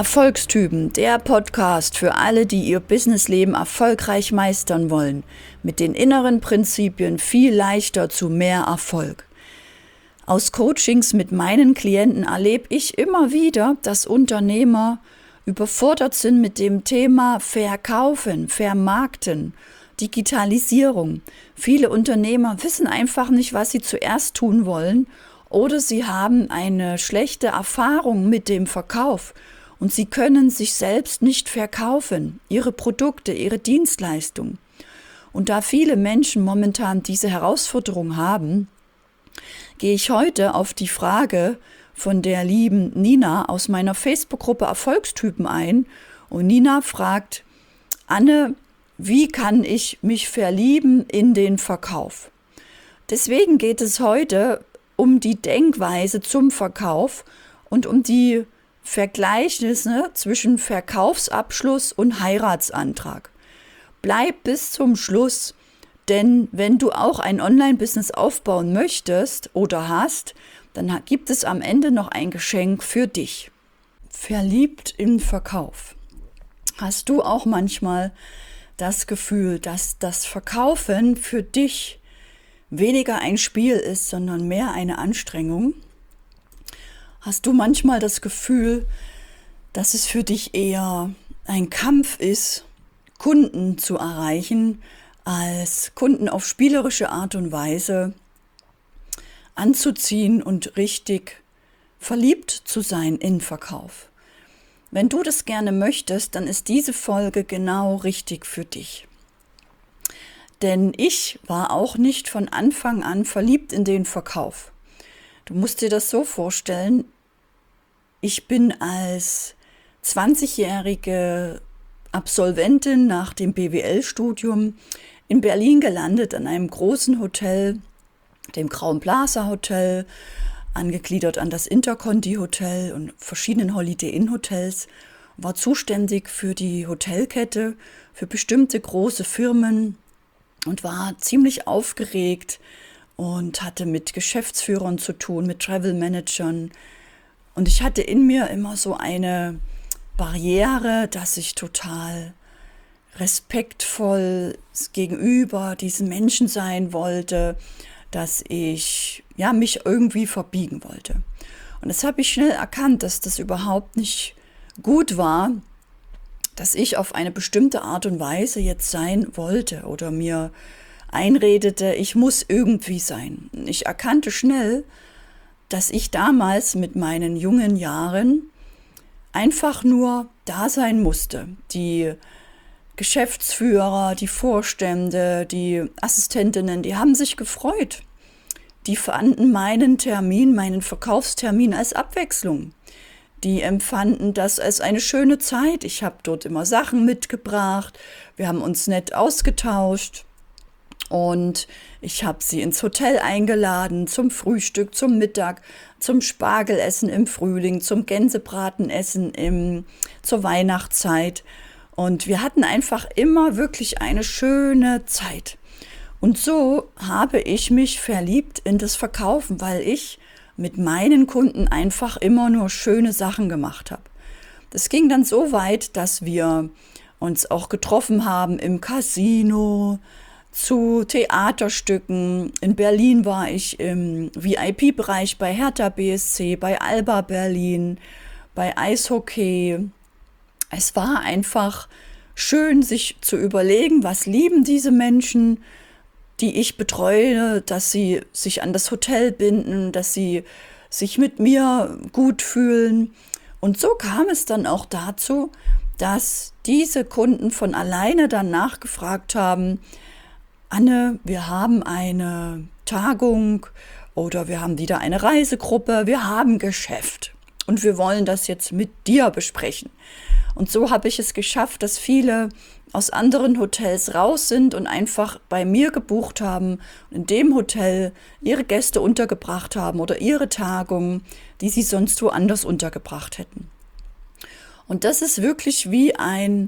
Erfolgstypen, der Podcast für alle, die ihr Businessleben erfolgreich meistern wollen, mit den inneren Prinzipien viel leichter zu mehr Erfolg. Aus Coachings mit meinen Klienten erlebe ich immer wieder, dass Unternehmer überfordert sind mit dem Thema Verkaufen, Vermarkten, Digitalisierung. Viele Unternehmer wissen einfach nicht, was sie zuerst tun wollen, oder sie haben eine schlechte Erfahrung mit dem Verkauf. Und sie können sich selbst nicht verkaufen, ihre Produkte, ihre Dienstleistungen. Und da viele Menschen momentan diese Herausforderung haben, gehe ich heute auf die Frage von der lieben Nina aus meiner Facebook-Gruppe Erfolgstypen ein. Und Nina fragt: Anne, wie kann ich mich verlieben in den Verkauf? Deswegen geht es heute um die Denkweise zum Verkauf und um die Vergleichnisse zwischen Verkaufsabschluss und Heiratsantrag. Bleib bis zum Schluss, denn wenn du auch ein Online-Business aufbauen möchtest oder hast, dann gibt es am Ende noch ein Geschenk für dich. Verliebt im Verkauf. Hast du auch manchmal das Gefühl, dass das Verkaufen für dich weniger ein Spiel ist, sondern mehr eine Anstrengung? Hast du manchmal das Gefühl, dass es für dich eher ein Kampf ist, Kunden zu erreichen, als Kunden auf spielerische Art und Weise anzuziehen und richtig verliebt zu sein in Verkauf? Wenn du das gerne möchtest, dann ist diese Folge genau richtig für dich. Denn ich war auch nicht von Anfang an verliebt in den Verkauf. Du musst dir das so vorstellen, ich bin als 20-jährige Absolventin nach dem BWL-Studium in Berlin gelandet, an einem großen Hotel, dem Crowne Plaza Hotel, angegliedert an das Interconti Hotel und verschiedenen Holiday Inn Hotels, war zuständig für die Hotelkette, für bestimmte große Firmen und war ziemlich aufgeregt und hatte mit Geschäftsführern zu tun, mit Travel Managern. Und ich hatte in mir immer so eine Barriere, dass ich total respektvoll gegenüber diesen Menschen sein wollte, dass ich mich irgendwie verbiegen wollte. Und das habe ich schnell erkannt, dass das überhaupt nicht gut war, dass ich auf eine bestimmte Art und Weise jetzt sein wollte oder mir einredete, ich muss irgendwie sein. Ich erkannte schnell, dass ich damals mit meinen jungen Jahren einfach nur da sein musste. Die Geschäftsführer, die Vorstände, die Assistentinnen, die haben sich gefreut. Die fanden meinen Termin, meinen Verkaufstermin als Abwechslung. Die empfanden das als eine schöne Zeit. Ich habe dort immer Sachen mitgebracht. Wir haben uns nett ausgetauscht. Und ich habe sie ins Hotel eingeladen zum Frühstück, zum Mittag, zum Spargelessen im Frühling, zum Gänsebratenessen zur Weihnachtszeit. Und wir hatten einfach immer wirklich eine schöne Zeit. Und so habe ich mich verliebt in das Verkaufen, weil ich mit meinen Kunden einfach immer nur schöne Sachen gemacht habe. Das ging dann so weit, dass wir uns auch getroffen haben im Casino, zu Theaterstücken. In Berlin war ich im VIP-Bereich bei Hertha BSC, bei Alba Berlin, bei Eishockey. Es war einfach schön, sich zu überlegen, was lieben diese Menschen, die ich betreue, dass sie sich an das Hotel binden, dass sie sich mit mir gut fühlen. Und so kam es dann auch dazu, dass diese Kunden von alleine dann nachgefragt haben: Anne, wir haben eine Tagung oder wir haben wieder eine Reisegruppe, wir haben Geschäft und wir wollen das jetzt mit dir besprechen. Und so habe ich es geschafft, dass viele aus anderen Hotels raus sind und einfach bei mir gebucht haben und in dem Hotel ihre Gäste untergebracht haben oder ihre Tagung, die sie sonst woanders untergebracht hätten. Und das ist wirklich wie ein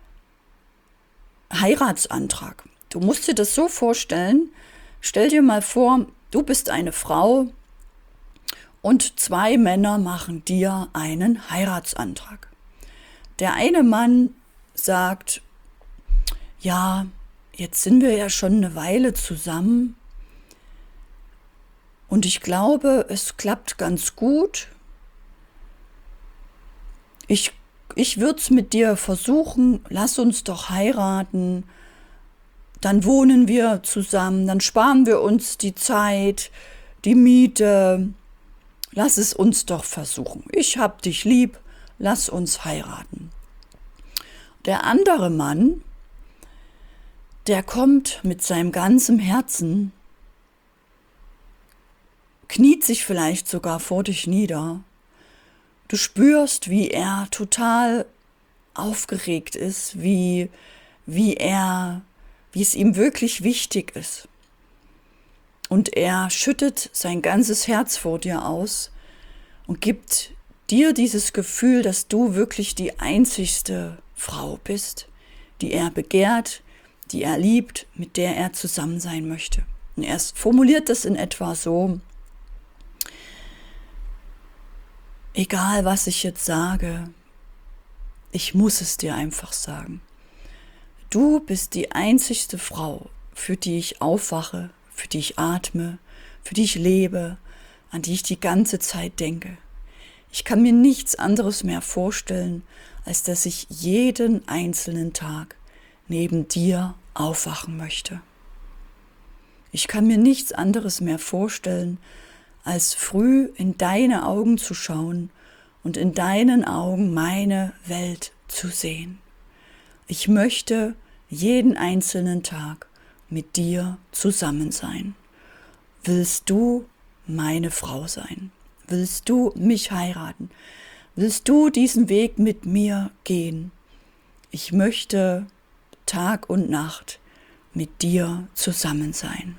Heiratsantrag. Du musst dir das so vorstellen, stell dir mal vor, du bist eine Frau und 2 Männer machen dir einen Heiratsantrag. Der eine Mann sagt, ja, jetzt sind wir ja schon eine Weile zusammen und ich glaube, es klappt ganz gut. Ich würde es mit dir versuchen, lass uns doch heiraten, dann wohnen wir zusammen, dann sparen wir uns die Zeit, die Miete, lass es uns doch versuchen. Ich hab dich lieb, lass uns heiraten. Der andere Mann, der kommt mit seinem ganzen Herzen, kniet sich vielleicht sogar vor dich nieder. Du spürst, wie er total aufgeregt ist, wie es ihm wirklich wichtig ist. Und er schüttet sein ganzes Herz vor dir aus und gibt dir dieses Gefühl, dass du wirklich die einzigste Frau bist, die er begehrt, die er liebt, mit der er zusammen sein möchte. Und er formuliert das in etwa so: Egal, was ich jetzt sage, ich muss es dir einfach sagen. Du bist die einzigste Frau, für die ich aufwache, für die ich atme, für die ich lebe, an die ich die ganze Zeit denke. Ich kann mir nichts anderes mehr vorstellen, als dass ich jeden einzelnen Tag neben dir aufwachen möchte. Ich kann mir nichts anderes mehr vorstellen, als früh in deine Augen zu schauen und in deinen Augen meine Welt zu sehen. Ich möchte jeden einzelnen Tag mit dir zusammen sein. Willst du meine Frau sein? Willst du mich heiraten? Willst du diesen Weg mit mir gehen? Ich möchte Tag und Nacht mit dir zusammen sein.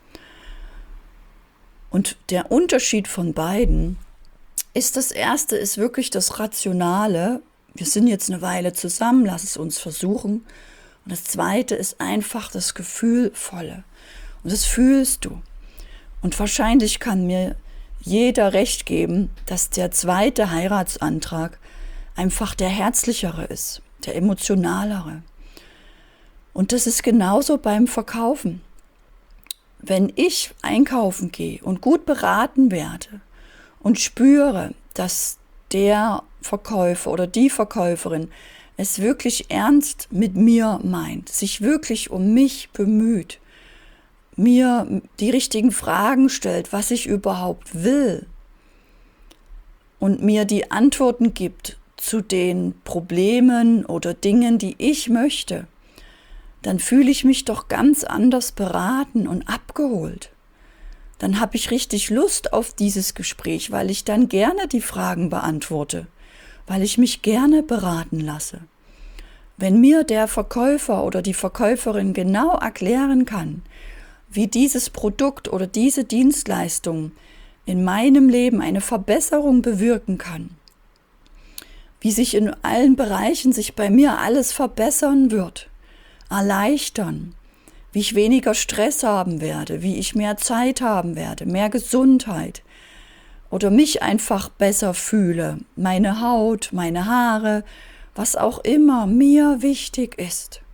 Und der Unterschied von beiden ist, das erste ist wirklich das Rationale. Wir sind jetzt eine Weile zusammen, lass es uns versuchen. Und das zweite ist einfach das Gefühlvolle. Und das fühlst du. Und wahrscheinlich kann mir jeder recht geben, dass der zweite Heiratsantrag einfach der herzlichere ist, der emotionalere. Und das ist genauso beim Verkaufen. Wenn ich einkaufen gehe und gut beraten werde und spüre, dass der Verkäufer oder die Verkäuferin es wirklich ernst mit mir meint, sich wirklich um mich bemüht, mir die richtigen Fragen stellt, was ich überhaupt will und mir die Antworten gibt zu den Problemen oder Dingen, die ich möchte, dann fühle ich mich doch ganz anders beraten und abgeholt. Dann habe ich richtig Lust auf dieses Gespräch, weil ich dann gerne die Fragen beantworte, weil ich mich gerne beraten lasse. Wenn mir der Verkäufer oder die Verkäuferin genau erklären kann, wie dieses Produkt oder diese Dienstleistung in meinem Leben eine Verbesserung bewirken kann, wie sich in allen Bereichen sich bei mir alles verbessern wird, erleichtern, wie ich weniger Stress haben werde, wie ich mehr Zeit haben werde, mehr Gesundheit oder mich einfach besser fühle, meine Haut, meine Haare, was auch immer mir wichtig ist.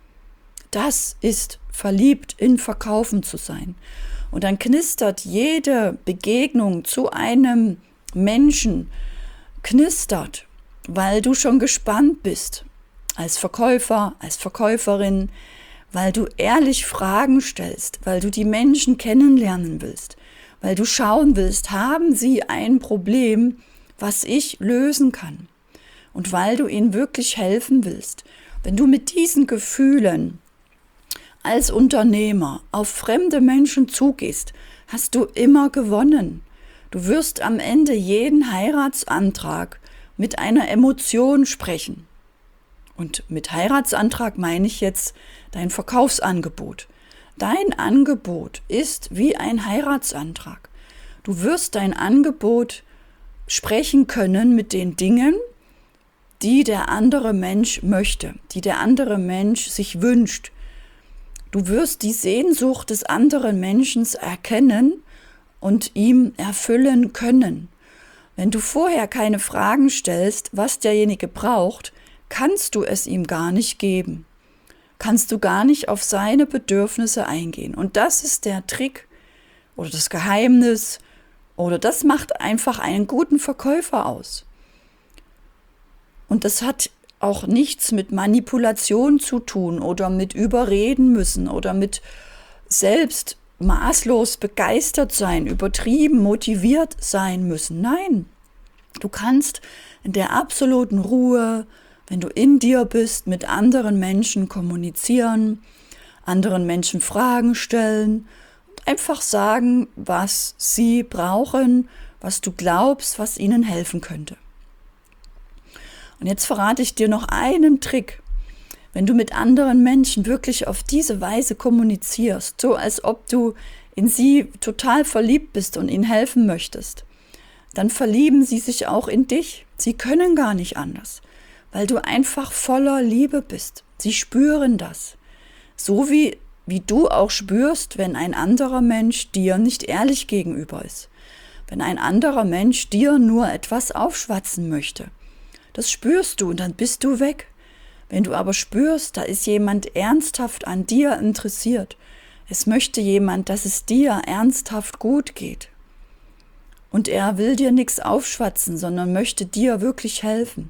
Das ist verliebt in Verkaufen zu sein. Und dann knistert jede Begegnung zu einem Menschen, knistert, weil du schon gespannt bist, als Verkäufer, als Verkäuferin, weil du ehrlich Fragen stellst, weil du die Menschen kennenlernen willst, weil du schauen willst, haben sie ein Problem, was ich lösen kann, und weil du ihnen wirklich helfen willst. Wenn du mit diesen Gefühlen als Unternehmer auf fremde Menschen zugehst, hast du immer gewonnen. Du wirst am Ende jeden Heiratsantrag mit einer Emotion sprechen. Und mit Heiratsantrag meine ich jetzt dein Verkaufsangebot. Dein Angebot ist wie ein Heiratsantrag. Du wirst dein Angebot sprechen können mit den Dingen, die der andere Mensch möchte, die der andere Mensch sich wünscht. Du wirst die Sehnsucht des anderen Menschen erkennen und ihm erfüllen können. Wenn du vorher keine Fragen stellst, was derjenige braucht, kannst du es ihm gar nicht geben. Kannst du gar nicht auf seine Bedürfnisse eingehen. Und das ist der Trick oder das Geheimnis oder das macht einfach einen guten Verkäufer aus. Und das hat auch nichts mit Manipulation zu tun oder mit Überreden müssen oder mit selbst maßlos begeistert sein, übertrieben motiviert sein müssen. Nein, du kannst in der absoluten Ruhe, wenn du in dir bist, mit anderen Menschen kommunizieren, anderen Menschen Fragen stellen und einfach sagen, was sie brauchen, was du glaubst, was ihnen helfen könnte. Und jetzt verrate ich dir noch einen Trick. Wenn du mit anderen Menschen wirklich auf diese Weise kommunizierst, so als ob du in sie total verliebt bist und ihnen helfen möchtest, dann verlieben sie sich auch in dich. Sie können gar nicht anders, weil du einfach voller Liebe bist. Sie spüren das. So wie du auch spürst, wenn ein anderer Mensch dir nicht ehrlich gegenüber ist. Wenn ein anderer Mensch dir nur etwas aufschwatzen möchte. Das spürst du und dann bist du weg. Wenn du aber spürst, da ist jemand ernsthaft an dir interessiert. Es möchte jemand, dass es dir ernsthaft gut geht. Und er will dir nichts aufschwatzen, sondern möchte dir wirklich helfen.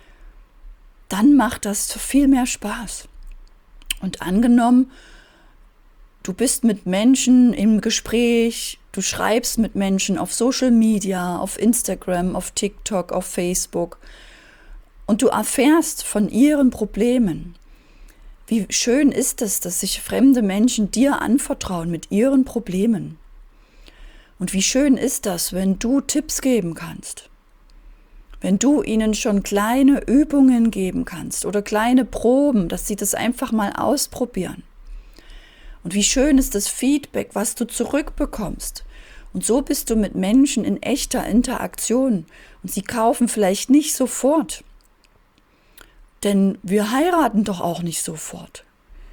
Dann macht das viel mehr Spaß. Und angenommen, du bist mit Menschen im Gespräch, du schreibst mit Menschen auf Social Media, auf Instagram, auf TikTok, auf Facebook und du erfährst von ihren Problemen. Wie schön ist es, dass sich fremde Menschen dir anvertrauen mit ihren Problemen. Und wie schön ist das, wenn du Tipps geben kannst. Wenn du ihnen schon kleine Übungen geben kannst oder kleine Proben, dass sie das einfach mal ausprobieren. Und wie schön ist das Feedback, was du zurückbekommst. Und so bist du mit Menschen in echter Interaktion. Und sie kaufen vielleicht nicht sofort. Denn wir heiraten doch auch nicht sofort.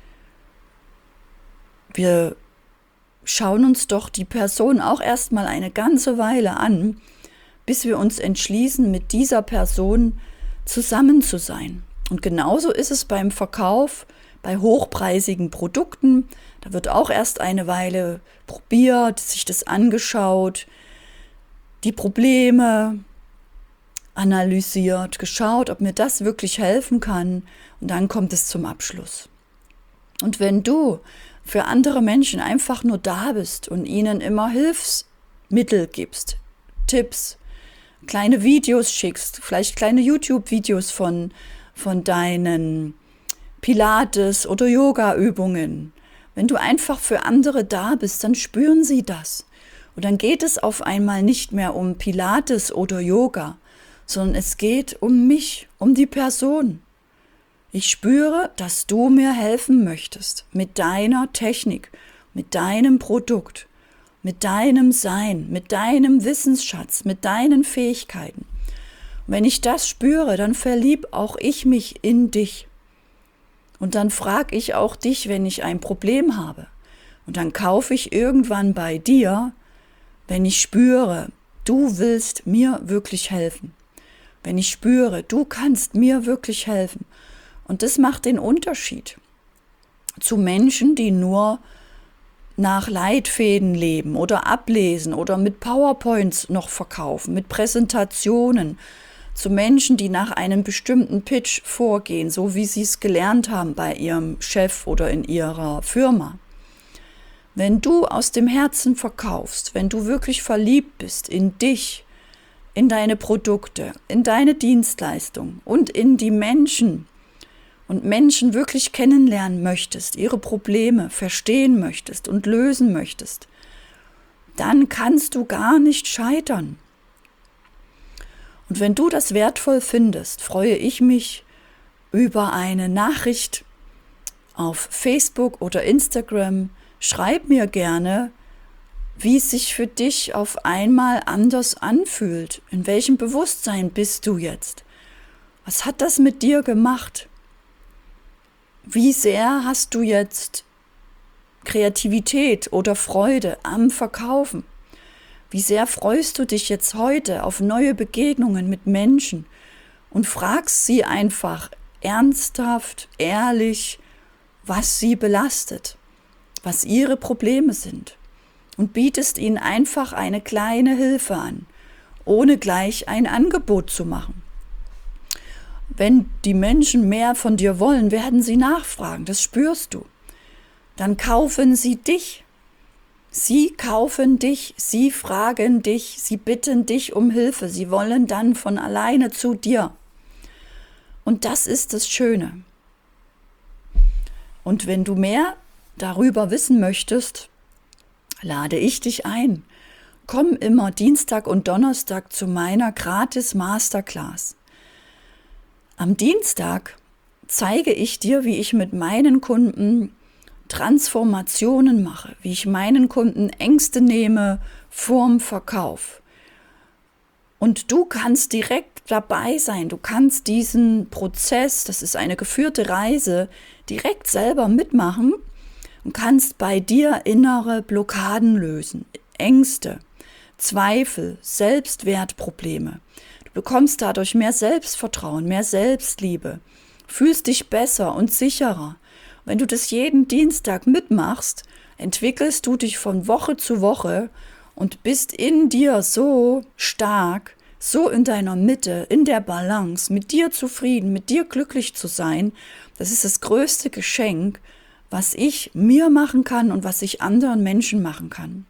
Wir schauen uns doch die Person auch erstmal eine ganze Weile an, bis wir uns entschließen, mit dieser Person zusammen zu sein. Und genauso ist es beim Verkauf, bei hochpreisigen Produkten. Da wird auch erst eine Weile probiert, sich das angeschaut, die Probleme analysiert, geschaut, ob mir das wirklich helfen kann. Und dann kommt es zum Abschluss. Und wenn du für andere Menschen einfach nur da bist und ihnen immer Hilfsmittel gibst, Tipps, kleine Videos schickst, vielleicht kleine YouTube-Videos von deinen Pilates- oder Yoga-Übungen. Wenn du einfach für andere da bist, dann spüren sie das. Und dann geht es auf einmal nicht mehr um Pilates oder Yoga, sondern es geht um mich, um die Person. Ich spüre, dass du mir helfen möchtest mit deiner Technik, mit deinem Produkt, mit deinem Sein, mit deinem Wissensschatz, mit deinen Fähigkeiten. Und wenn ich das spüre, dann verlieb auch ich mich in dich. Und dann frage ich auch dich, wenn ich ein Problem habe. Und dann kaufe ich irgendwann bei dir, wenn ich spüre, du willst mir wirklich helfen. Wenn ich spüre, du kannst mir wirklich helfen. Und das macht den Unterschied zu Menschen, die nur nach Leitfäden leben oder ablesen oder mit PowerPoints noch verkaufen, mit Präsentationen, zu Menschen, die nach einem bestimmten Pitch vorgehen, so wie sie es gelernt haben bei ihrem Chef oder in ihrer Firma. Wenn du aus dem Herzen verkaufst, wenn du wirklich verliebt bist in dich, in deine Produkte, in deine Dienstleistung und in die Menschen und Menschen wirklich kennenlernen möchtest, ihre Probleme verstehen möchtest und lösen möchtest, dann kannst du gar nicht scheitern. Und wenn du das wertvoll findest, freue ich mich über eine Nachricht auf Facebook oder Instagram. Schreib mir gerne, wie es sich für dich auf einmal anders anfühlt. In welchem Bewusstsein bist du jetzt? Was hat das mit dir gemacht? Wie sehr hast du jetzt Kreativität oder Freude am Verkaufen? Wie sehr freust du dich jetzt heute auf neue Begegnungen mit Menschen und fragst sie einfach ernsthaft, ehrlich, was sie belastet, was ihre Probleme sind und bietest ihnen einfach eine kleine Hilfe an, ohne gleich ein Angebot zu machen. Wenn die Menschen mehr von dir wollen, werden sie nachfragen, das spürst du. Dann kaufen sie dich. Sie kaufen dich, sie fragen dich, sie bitten dich um Hilfe, sie wollen dann von alleine zu dir. Und das ist das Schöne. Und wenn du mehr darüber wissen möchtest, lade ich dich ein. Komm immer Dienstag und Donnerstag zu meiner gratis Masterclass. Am Dienstag zeige ich dir, wie ich mit meinen Kunden Transformationen mache, wie ich meinen Kunden Ängste nehme vorm Verkauf. Und du kannst direkt dabei sein, du kannst diesen Prozess, das ist eine geführte Reise, direkt selber mitmachen und kannst bei dir innere Blockaden lösen, Ängste, Zweifel, Selbstwertprobleme. Du bekommst dadurch mehr Selbstvertrauen, mehr Selbstliebe, fühlst dich besser und sicherer. Wenn du das jeden Dienstag mitmachst, entwickelst du dich von Woche zu Woche und bist in dir so stark, so in deiner Mitte, in der Balance, mit dir zufrieden, mit dir glücklich zu sein. Das ist das größte Geschenk, was ich mir machen kann und was ich anderen Menschen machen kann.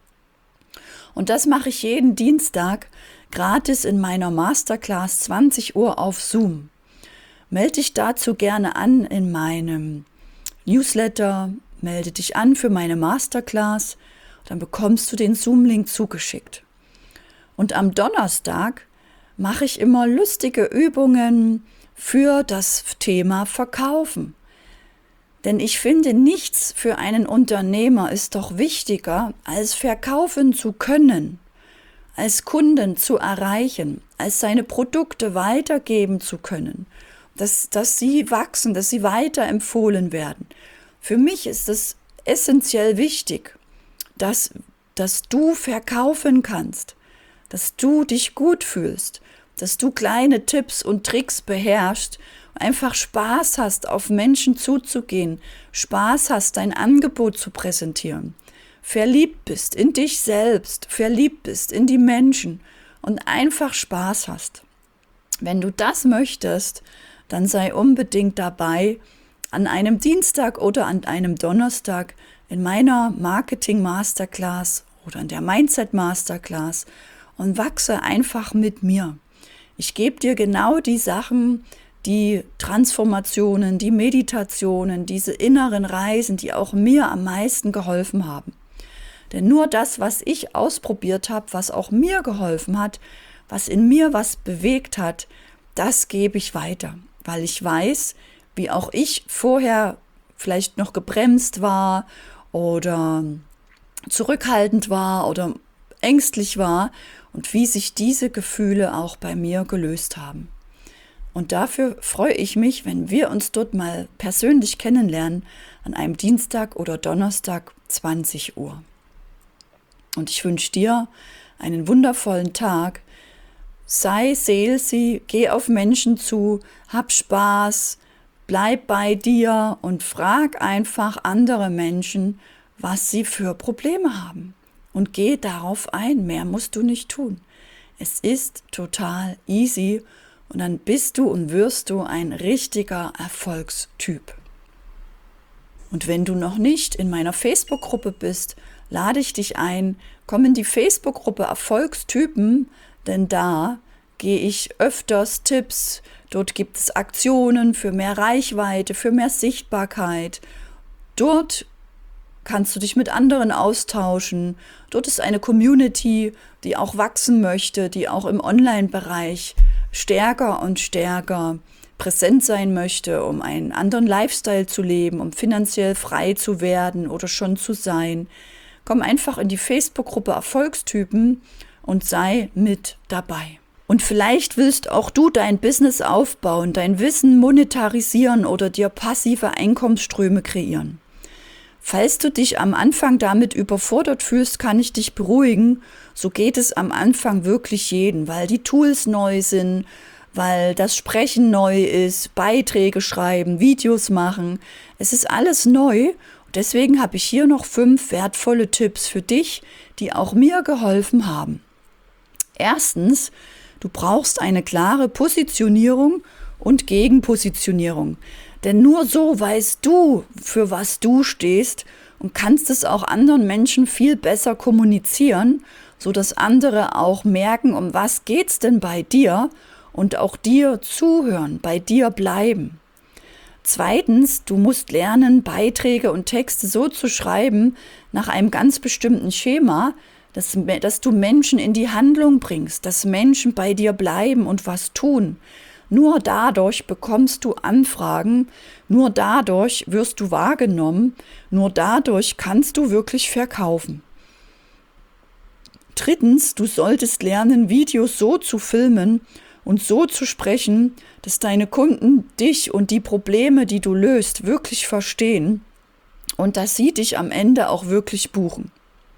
Und das mache ich jeden Dienstag gratis in meiner Masterclass 20 Uhr auf Zoom. Melde dich dazu gerne an in meinem Newsletter, melde dich an für meine Masterclass, dann bekommst du den Zoom-Link zugeschickt. Und am Donnerstag mache ich immer lustige Übungen für das Thema Verkaufen. Denn ich finde, nichts für einen Unternehmer ist doch wichtiger, als verkaufen zu können, als Kunden zu erreichen, als seine Produkte weitergeben zu können, dass sie wachsen, dass sie weiterempfohlen werden. Für mich ist es essentiell wichtig, dass du verkaufen kannst, dass du dich gut fühlst, dass du kleine Tipps und Tricks beherrschst, einfach Spaß hast, auf Menschen zuzugehen, Spaß hast, dein Angebot zu präsentieren, verliebt bist in dich selbst, verliebt bist in die Menschen und einfach Spaß hast. Wenn du das möchtest, dann sei unbedingt dabei an einem Dienstag oder an einem Donnerstag in meiner Marketing Masterclass oder in der Mindset Masterclass und wachse einfach mit mir. Ich gebe dir genau die Sachen, die Transformationen, die Meditationen, diese inneren Reisen, die auch mir am meisten geholfen haben. Denn nur das, was ich ausprobiert habe, was auch mir geholfen hat, was in mir was bewegt hat, das gebe ich weiter, weil ich weiß, wie auch ich vorher vielleicht noch gebremst war oder zurückhaltend war oder ängstlich war und wie sich diese Gefühle auch bei mir gelöst haben. Und dafür freue ich mich, wenn wir uns dort mal persönlich kennenlernen, an einem Dienstag oder Donnerstag 20 Uhr. Und ich wünsche dir einen wundervollen Tag. Sei salesy, geh auf Menschen zu, hab Spaß, bleib bei dir und frag einfach andere Menschen, was sie für Probleme haben. Und geh darauf ein, mehr musst du nicht tun. Es ist total easy und dann bist du und wirst du ein richtiger Erfolgstyp. Und wenn du noch nicht in meiner Facebook-Gruppe bist, lade ich dich ein, komm in die Facebook-Gruppe Erfolgstypen, denn da gehe ich öfters Tipps, dort gibt es Aktionen für mehr Reichweite, für mehr Sichtbarkeit. Dort kannst du dich mit anderen austauschen. Dort ist eine Community, die auch wachsen möchte, die auch im Online-Bereich stärker und stärker präsent sein möchte, um einen anderen Lifestyle zu leben, um finanziell frei zu werden oder schon zu sein. Komm einfach in die Facebook-Gruppe Erfolgstypen und sei mit dabei. Und vielleicht willst auch du dein Business aufbauen, dein Wissen monetarisieren oder dir passive Einkommensströme kreieren. Falls du dich am Anfang damit überfordert fühlst, kann ich dich beruhigen. So geht es am Anfang wirklich jedem, weil die Tools neu sind, weil das Sprechen neu ist, Beiträge schreiben, Videos machen. Es ist alles neu. Deswegen habe ich hier noch 5 wertvolle Tipps für dich, die auch mir geholfen haben. Erstens, du brauchst eine klare Positionierung und Gegenpositionierung. Denn nur so weißt du, für was du stehst und kannst es auch anderen Menschen viel besser kommunizieren, sodass andere auch merken, um was geht's denn bei dir und auch dir zuhören, bei dir bleiben. Zweitens, du musst lernen, Beiträge und Texte so zu schreiben, nach einem ganz bestimmten Schema, dass du Menschen in die Handlung bringst, dass Menschen bei dir bleiben und was tun. Nur dadurch bekommst du Anfragen, nur dadurch wirst du wahrgenommen, nur dadurch kannst du wirklich verkaufen. Drittens, du solltest lernen, Videos so zu filmen und so zu sprechen, dass deine Kunden dich und die Probleme, die du löst, wirklich verstehen und dass sie dich am Ende auch wirklich buchen.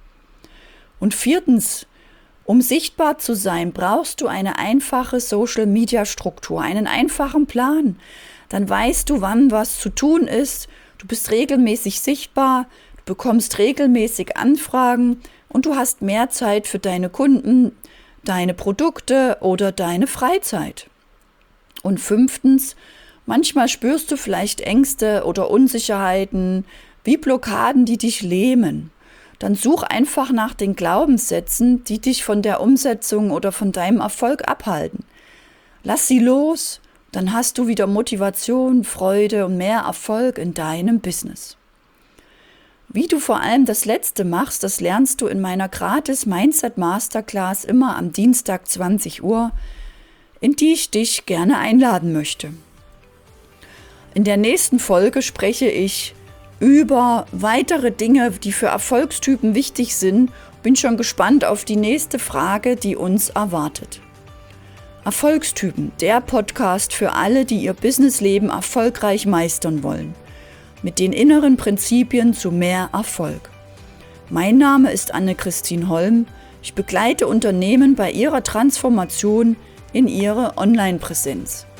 Und viertens, um sichtbar zu sein, brauchst du eine einfache Social-Media-Struktur, einen einfachen Plan. Dann weißt du, wann was zu tun ist, du bist regelmäßig sichtbar, du bekommst regelmäßig Anfragen und du hast mehr Zeit für deine Kunden, deine Produkte oder deine Freizeit. Und fünftens, manchmal spürst du vielleicht Ängste oder Unsicherheiten, wie Blockaden, die dich lähmen. Dann such einfach nach den Glaubenssätzen, die dich von der Umsetzung oder von deinem Erfolg abhalten. Lass sie los, dann hast du wieder Motivation, Freude und mehr Erfolg in deinem Business. Wie du vor allem das Letzte machst, das lernst du in meiner gratis Mindset Masterclass immer am Dienstag 20 Uhr, in die ich dich gerne einladen möchte. In der nächsten Folge spreche ich über weitere Dinge, die für Erfolgstypen wichtig sind. Bin schon gespannt auf die nächste Frage, die uns erwartet. Erfolgstypen, der Podcast für alle, die ihr Businessleben erfolgreich meistern wollen. Mit den inneren Prinzipien zu mehr Erfolg. Mein Name ist Anne-Christine Holm. Ich begleite Unternehmen bei ihrer Transformation in ihre Online-Präsenz.